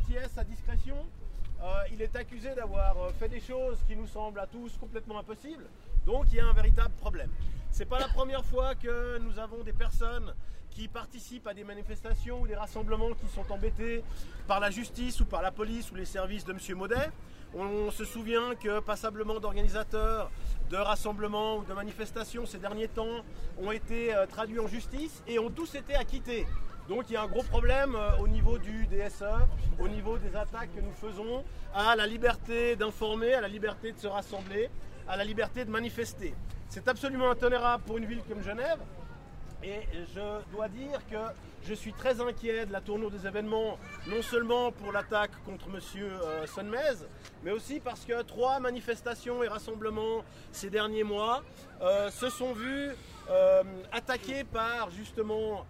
acquiesce à discrétion. Il est accusé d'avoir fait des choses qui nous semblent à tous complètement impossibles. Donc il y a un véritable problème. C'est pas la première fois que nous avons des personnes qui participent à des manifestations ou des rassemblements qui sont embêtés par la justice ou par la police ou les services de M. Maudet. On se souvient que passablement d'organisateurs de rassemblements ou de manifestations ces derniers temps ont été traduits en justice et ont tous été acquittés. Donc il y a un gros problème au niveau du DSE, au niveau des attaques que nous faisons à la liberté d'informer, à la liberté de se rassembler, à la liberté de manifester. C'est absolument intolérable pour une ville comme Genève. Et je dois dire que je suis très inquiet de la tournure des événements, non seulement pour l'attaque contre M. Sonmez, mais aussi parce que 3 manifestations et rassemblements ces derniers mois se sont vus attaqués par justement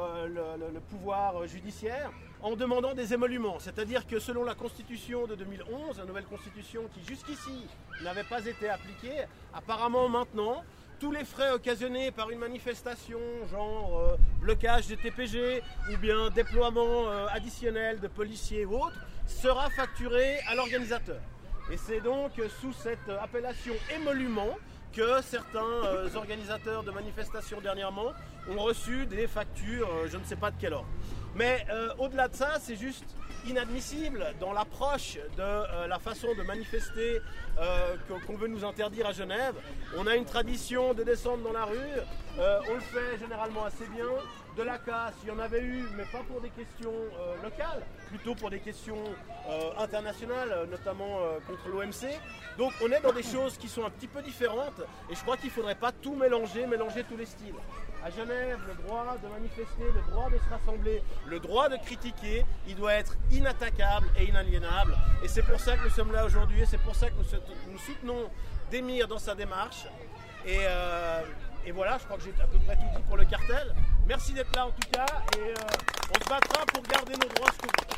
le pouvoir judiciaire en demandant des émoluments. C'est-à-dire que selon la Constitution de 2011, la nouvelle Constitution qui jusqu'ici n'avait pas été appliquée, apparemment maintenant, tous les frais occasionnés par une manifestation, genre blocage des TPG ou bien déploiement additionnel de policiers ou autres, sera facturé à l'organisateur. Et c'est donc sous cette appellation émolument que certains organisateurs de manifestations dernièrement ont reçu des factures, je ne sais pas de quel ordre. Mais au-delà de ça, c'est juste inadmissible dans l'approche de la façon de manifester qu'on veut nous interdire à Genève. On a une tradition de descendre dans la rue, on le fait généralement assez bien. De la casse, il y en avait eu, mais pas pour des questions locales, plutôt pour des questions internationales, notamment contre l'OMC. Donc on est dans des choses qui sont un petit peu différentes et je crois qu'il ne faudrait pas tout mélanger tous les styles. À Genève, le droit de manifester, le droit de se rassembler, le droit de critiquer, il doit être inattaquable et inaliénable. Et c'est pour ça que nous sommes là aujourd'hui et c'est pour ça que nous soutenons Démir dans sa démarche. Et voilà, je crois que j'ai à peu près tout dit pour le cartel. Merci d'être là en tout cas et on se battra pour garder nos droits jusqu'au bout.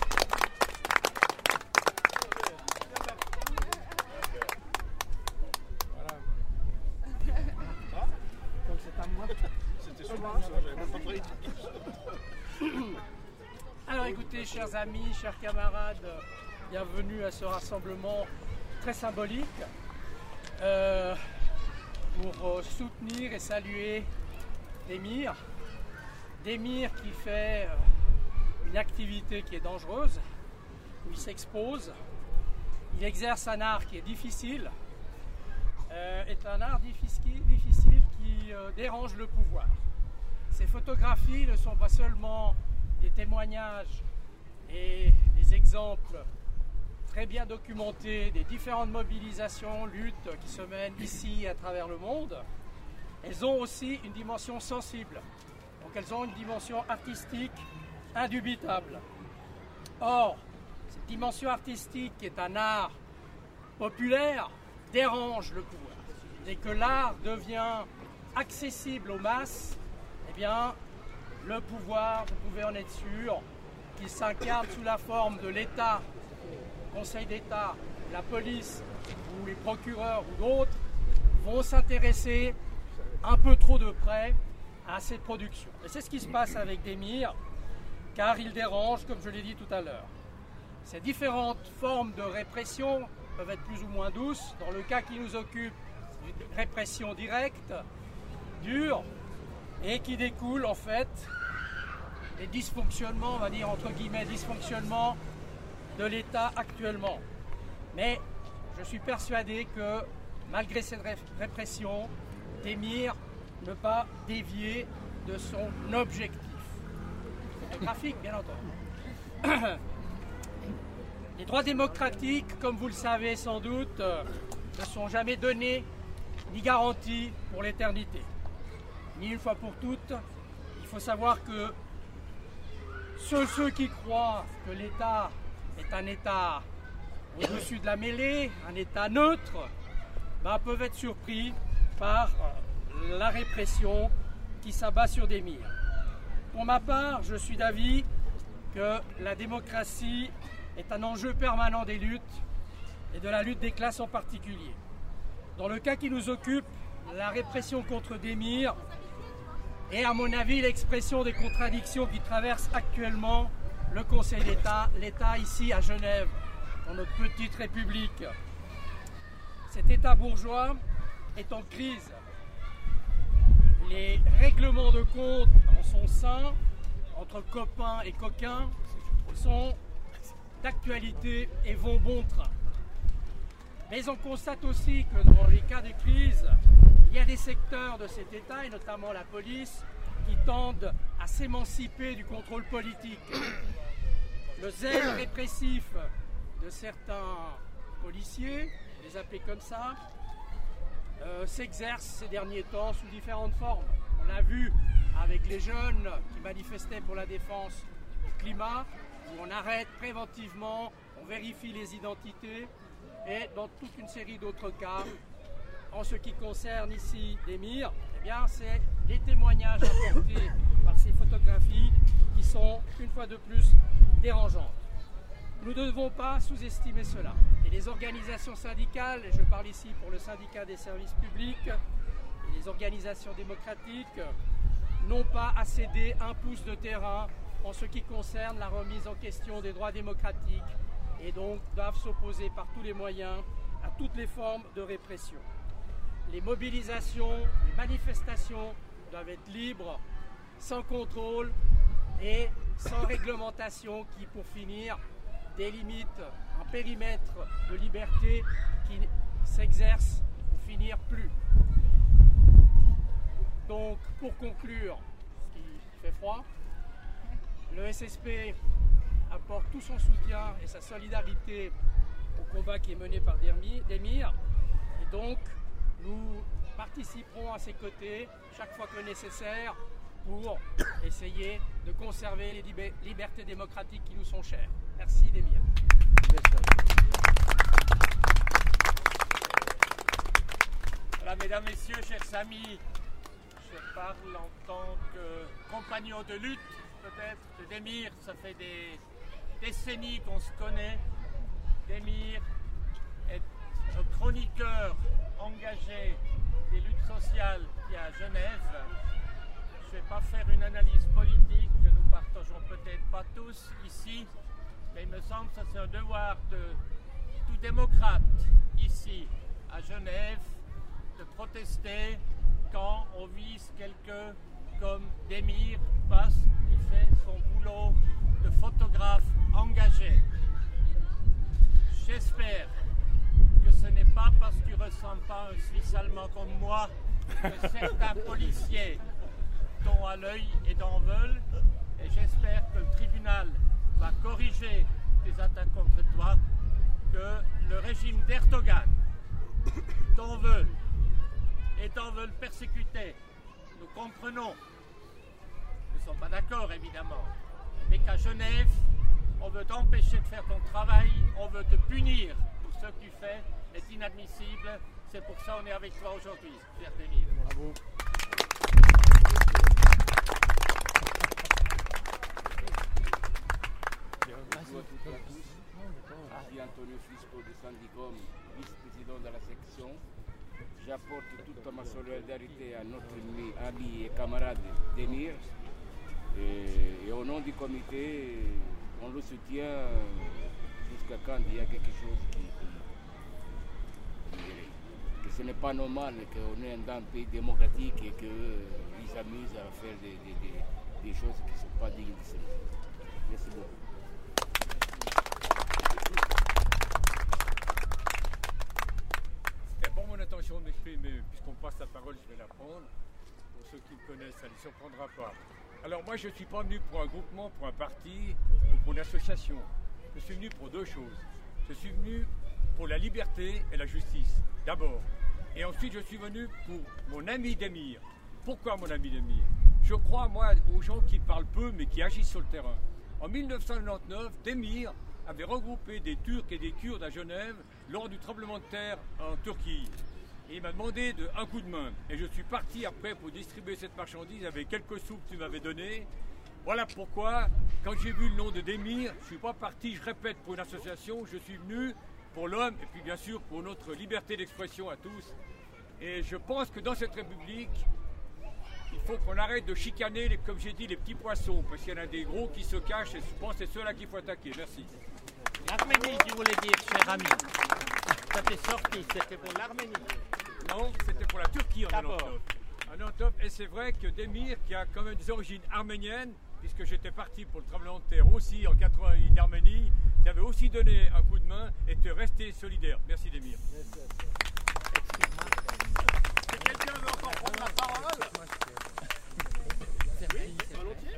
Alors écoutez, chers amis, chers camarades, bienvenue à ce rassemblement très symbolique pour soutenir et saluer Démir. Démir qui fait une activité qui est dangereuse, où il s'expose, il exerce un art qui est difficile, est un art difficile qui dérange le pouvoir. Ces photographies ne sont pas seulement des témoignages et des exemples très bien documentés des différentes mobilisations, luttes qui se mènent ici et à travers le monde. Elles ont aussi une dimension sensible, donc elles ont une dimension artistique indubitable. Or, cette dimension artistique qui est un art populaire dérange le pouvoir. Dès que l'art devient accessible aux masses, eh bien, le pouvoir, vous pouvez en être sûr, qu'il s'incarne sous la forme de l'État, le Conseil d'État, la police ou les procureurs ou d'autres, vont s'intéresser un peu trop de près à cette production. Et c'est ce qui se passe avec Démir, car il dérange, comme je l'ai dit tout à l'heure. Ces différentes formes de répression peuvent être plus ou moins douces. Dans le cas qui nous occupe, une répression directe, dure, et qui découle en fait des dysfonctionnements, on va dire entre guillemets, dysfonctionnements de l'État actuellement. Mais je suis persuadé que malgré cette répression, Démir ne pas dévier de son objectif photographique, bien entendu. Les droits démocratiques, comme vous le savez sans doute, ne sont jamais donnés ni garantis pour l'éternité. Ni une fois pour toutes, il faut savoir que ceux qui croient que l'État est un État au-dessus de la mêlée, un État neutre, peuvent être surpris par la répression qui s'abat sur Démir. Pour ma part, je suis d'avis que la démocratie est un enjeu permanent des luttes et de la lutte des classes en particulier. Dans le cas qui nous occupe, la répression contre Démir est à mon avis l'expression des contradictions qui traversent actuellement le Conseil d'État, l'État ici à Genève, dans notre petite République. Cet État bourgeois est en crise. Les règlements de compte en son sein, entre copains et coquins, sont d'actualité et vont bon train. Mais on constate aussi que dans les cas de crise, il y a des secteurs de cet État, et notamment la police, qui tendent à s'émanciper du contrôle politique. Le zèle répressif de certains policiers, les appeler comme ça, s'exerce ces derniers temps sous différentes formes. On l'a vu avec les jeunes qui manifestaient pour la défense du climat, où on arrête préventivement, on vérifie les identités, et dans toute une série d'autres cas. En ce qui concerne ici Demir, eh bien c'est les témoignages apportés par ces photographies qui sont une fois de plus dérangeantes. Nous ne devons pas sous-estimer cela. Et les organisations syndicales, et je parle ici pour le syndicat des services publics, et les organisations démocratiques, n'ont pas à céder un pouce de terrain en ce qui concerne la remise en question des droits démocratiques, et donc doivent s'opposer par tous les moyens à toutes les formes de répression. Les mobilisations, les manifestations doivent être libres, sans contrôle et sans réglementation qui, pour finir, délimitent un périmètre de liberté qui s'exerce pour finir plus. Donc, pour conclure, ce qui fait froid, le SSP apporte tout son soutien et sa solidarité au combat qui est mené par Demir. Et donc, nous participerons à ses côtés chaque fois que nécessaire pour essayer de conserver les libertés démocratiques qui nous sont chères. Merci Demir. Voilà, mesdames, messieurs, chers amis, je parle en tant que compagnon de lutte, peut-être, de Demir. Ça fait des décennies qu'on se connaît. Demir est un chroniqueur engagé des luttes sociales qui est à Genève. Je ne vais pas faire une analyse politique que nous partageons peut-être pas tous ici, mais il me semble que c'est un devoir de tout démocrate ici à Genève de protester quand on vise quelqu'un comme Demir parce qu'il fait son boulot de photographe engagé. J'espère que ce n'est pas parce qu'il ne ressemble pas à un Suisse allemand comme moi que certains policiers t'ont à l'œil et t'en veulent. Et j'espère que le tribunal va corriger les attaques contre toi, que le régime d'Erdogan t'en veut et t'en veulent persécuter. Nous comprenons. Nous ne sommes pas d'accord évidemment, mais qu'à Genève, on veut t'empêcher de faire ton travail, on veut te punir pour ce que tu fais, est inadmissible. C'est pour ça qu'on est avec toi aujourd'hui, cher Demir. Bravo. Bonjour à toutes et à tous. Je suis Antonio Fisco de Sandicom, vice-président de la section. J'apporte toute ma solidarité à notre ami et camarade Demir. Et au nom du comité, on le soutient jusqu'à quand il y a quelque chose que ce n'est pas normal qu'on est dans un pays démocratique et qu'ils s'amusent à faire des choses qui ne sont pas dignes de ce monde. Merci beaucoup. C'était bon mon intention de m'exprimer, puisqu'on passe la parole, je vais la prendre. Pour ceux qui me connaissent, ça ne les surprendra pas. Alors moi je ne suis pas venu pour un groupement, pour un parti ou pour une association. Je suis venu pour deux choses. Je suis venu pour la liberté et la justice, d'abord. Et ensuite je suis venu pour mon ami Demir. Pourquoi mon ami Demir? Je crois moi aux gens qui parlent peu mais qui agissent sur le terrain. En 1999, Demir avait regroupé des Turcs et des Kurdes à Genève lors du tremblement de terre en Turquie. Et il m'a demandé un coup de main. Et je suis parti après pour distribuer cette marchandise avec quelques sous que tu m'avais donnés. Voilà pourquoi, quand j'ai vu le nom de Demir, je ne suis pas parti, je répète, pour une association. Je suis venu pour l'homme et puis bien sûr pour notre liberté d'expression à tous. Et je pense que dans cette République, il faut qu'on arrête de chicaner, comme j'ai dit, les petits poissons, parce qu'il y en a des gros qui se cachent et je pense que c'est ceux-là qu'il faut attaquer. Merci. L'Arménie, tu voulais dire, cher ami. Ça t'est sorti, c'était pour l'Arménie. Non, c'était pour la Turquie en D'abord. 99. En 99, et c'est vrai que Demir, qui a quand même des origines arméniennes, puisque j'étais parti pour le tremblement de terre aussi en 81 d'Arménie, t'avais aussi donné un coup de main et tu es resté solidaire. Merci Demir. Si quelqu'un veut encore prendre la parole, oui, volontiers.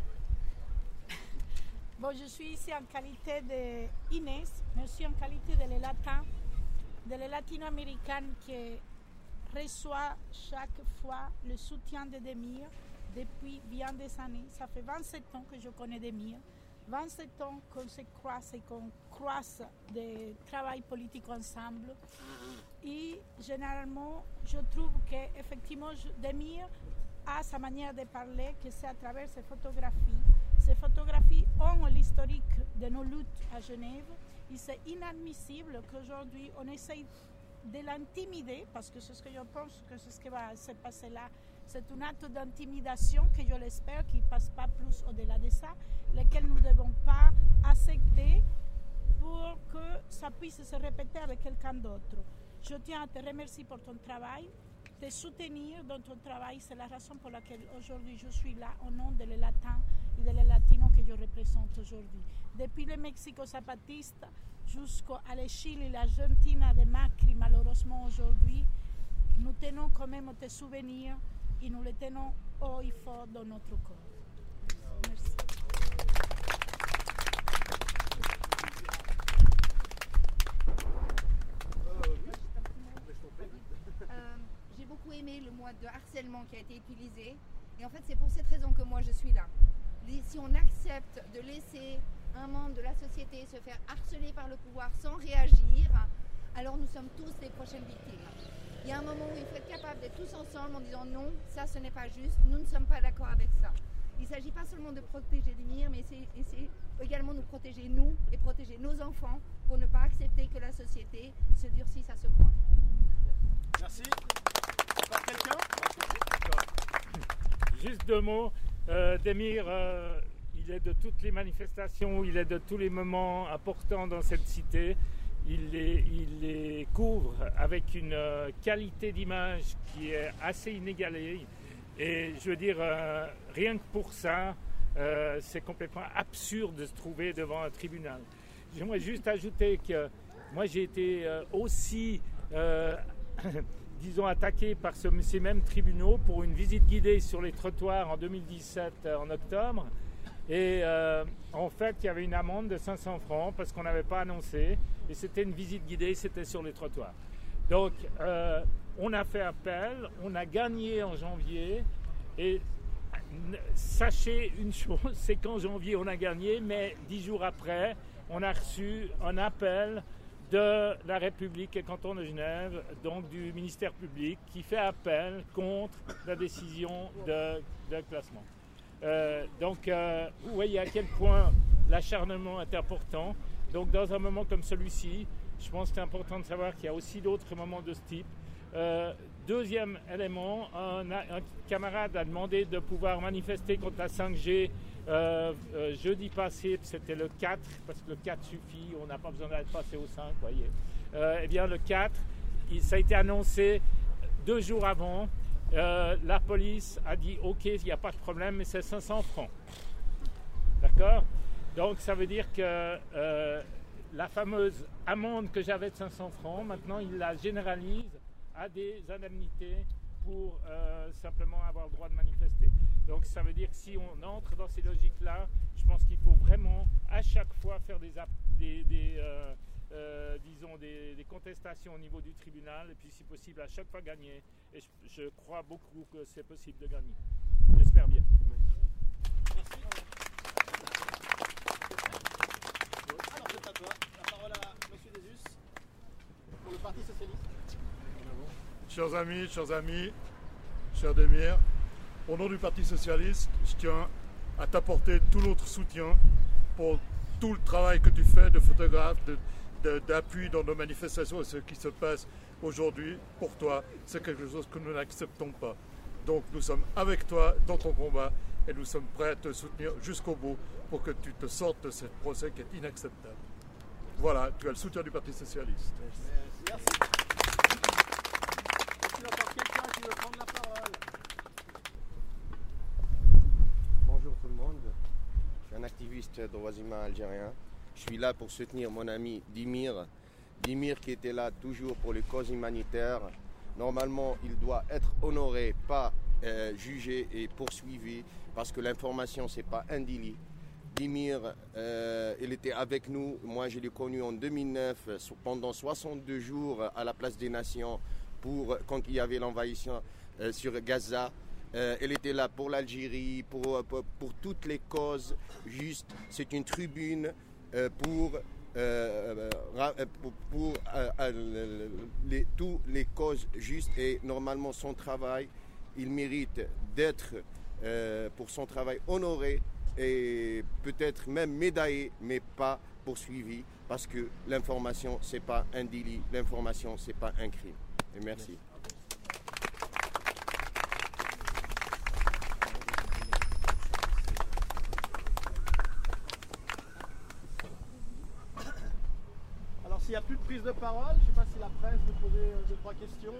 Bon, je suis ici en qualité d'Inès, mais aussi en qualité de les latino-américaine qui reçoit chaque fois le soutien de Demir depuis bien des années. Ça fait 27 ans que je connais Demir, 27 ans qu'on se croise et qu'on croise des travails politiques ensemble. Et généralement, je trouve qu'effectivement, Demir a sa manière de parler, que c'est à travers ses photographies. Ces photographies ont l'historique de nos luttes à Genève. Et c'est inadmissible qu'aujourd'hui, on essaye de l'intimider, parce que c'est ce que je pense que c'est ce qui va se passer là. C'est un acte d'intimidation que je l'espère qui ne passe pas plus au-delà de ça, lequel nous ne devons pas accepter pour que ça puisse se répéter avec quelqu'un d'autre. Je tiens à te remercier pour ton travail, te soutenir dans ton travail. C'est la raison pour laquelle aujourd'hui je suis là au nom des Latins et des Latinos que je représente aujourd'hui. Depuis le Mexico zapatiste jusqu'à le Chili et l'Argentine de Macri, malheureusement aujourd'hui, nous tenons quand même tes souvenirs et nous les tenons haut et fort dans notre corps. Merci. J'ai beaucoup aimé le mot de harcèlement qui a été utilisé. Et en fait, c'est pour cette raison que moi je suis là. Si on accepte de laisser un membre de la société se faire harceler par le pouvoir sans réagir, alors nous sommes tous les prochaines victimes. Il y a un moment où il faut être capable d'être tous ensemble en disant non, ça ce n'est pas juste, nous ne sommes pas d'accord avec ça. Il ne s'agit pas seulement de protéger Demir, mais c'est également nous protéger nous et protéger nos enfants pour ne pas accepter que la société se durcisse à ce point. Merci. Encore quelqu'un? Juste deux mots. Demir, il est de toutes les manifestations, il est de tous les moments importants dans cette cité. Il les couvre avec une qualité d'image qui est assez inégalée. Et je veux dire, rien que pour ça, c'est complètement absurde de se trouver devant un tribunal. J'aimerais juste ajouter que moi j'ai été aussi, disons, attaqué par ces mêmes tribunaux pour une visite guidée sur les trottoirs en 2017, en octobre. Et en fait, il y avait une amende de 500 francs parce qu'on n'avait pas annoncé. Et c'était une visite guidée, c'était sur les trottoirs. Donc, on a fait appel, on a gagné en janvier. Et sachez une chose, c'est qu'en janvier, on a gagné, mais 10 jours après, on a reçu un appel de la République et canton de Genève, donc du ministère public, qui fait appel contre la décision de classement. Donc, vous voyez à quel point l'acharnement est important. Donc, dans un moment comme celui-ci, je pense que c'est important de savoir qu'il y a aussi d'autres moments de ce type. Deuxième élément, un camarade a demandé de pouvoir manifester contre la 5G jeudi passé, c'était le 4, parce que le 4 suffit, on n'a pas besoin d'aller passer au 5, voyez. Eh bien, le 4, ça a été annoncé 2 jours avant. La police a dit ok, il n'y a pas de problème, mais c'est 500 francs. D'accord? Donc ça veut dire que la fameuse amende que j'avais de 500 francs, maintenant il la généralise à des indemnités pour simplement avoir le droit de manifester. Donc ça veut dire que si on entre dans ces logiques-là, je pense qu'il faut vraiment à chaque fois faire des contestations au niveau du tribunal et puis si possible à chaque fois gagner. Et je crois beaucoup que c'est possible de gagner. J'espère bien. Merci. Alors c'est à toi. La parole à M. Desus pour le Parti Socialiste. Chers amis, cher Demir, au nom du Parti Socialiste, je tiens à t'apporter tout notre soutien pour tout le travail que tu fais de photographe, d'appui dans nos manifestations et ce qui se passe aujourd'hui pour toi. C'est quelque chose que nous n'acceptons pas. Donc nous sommes avec toi dans ton combat et nous sommes prêts à te soutenir jusqu'au bout pour que tu te sortes de ce procès qui est inacceptable. Voilà, tu as le soutien du Parti Socialiste. Merci. Est-ce qu'il y a encore quelqu'un qui veut prendre la parole? Bonjour tout le monde, je suis un activiste droits humains algérien. Je suis là pour soutenir mon ami Dimir. Dimir qui était là toujours pour les causes humanitaires. Normalement, il doit être honoré, pas jugé et poursuivi, parce que l'information, ce n'est pas un délit. Dimir, il était avec nous. Moi, je l'ai connu en 2009, pendant 62 jours à la Place des Nations, quand il y avait l'envahissement sur Gaza. Elle était là pour l'Algérie, pour toutes les causes justes. C'est une tribune pour toutes les causes justes. Et normalement, son travail, il mérite d'être, pour son travail, honoré et peut-être même médaillé, mais pas poursuivi, parce que l'information, ce n'est pas un délit, l'information, ce n'est pas un crime. Et merci. Alors s'il n'y a plus de prise de parole, je ne sais pas si la presse veut poser 2-3 questions.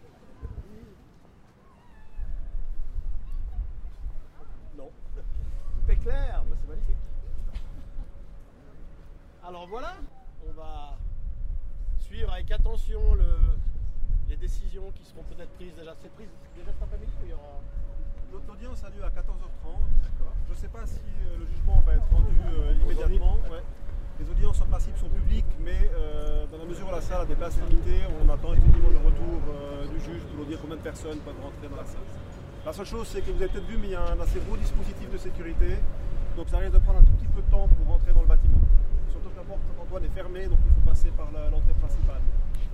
Non. Tout est clair, bah, c'est magnifique. Alors voilà, on va suivre avec attention les décisions qui seront peut-être prises déjà. C'est prise déjà cet après-midi ou il y aura... L'audience a lieu à 14h30. Je ne sais pas si le jugement va être rendu immédiatement. Ouais. Les audiences en principe sont publiques, mais dans la mesure où la salle a des places limitées, on attend effectivement le retour du juge pour nous dire combien de personnes peuvent rentrer dans la salle. La seule chose, c'est que vous avez peut-être vu, mais il y a un assez gros dispositif de sécurité, donc ça risque de prendre un tout petit peu de temps pour rentrer dans le bâtiment. Surtout que la porte d'Antoine est fermée, donc il faut passer par l'entrée principale.